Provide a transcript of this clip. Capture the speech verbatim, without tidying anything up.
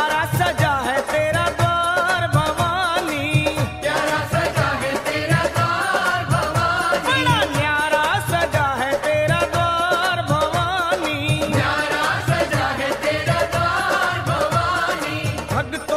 प्यारा सजा है तेरा द्वार भवानी, प्यारा सजा है तेरा द्वार भवानी, बड़ा न्यारा सजा है तेरा द्वार भवानी, प्यारा सजा है तेरा द्वार भवानी। भक्तों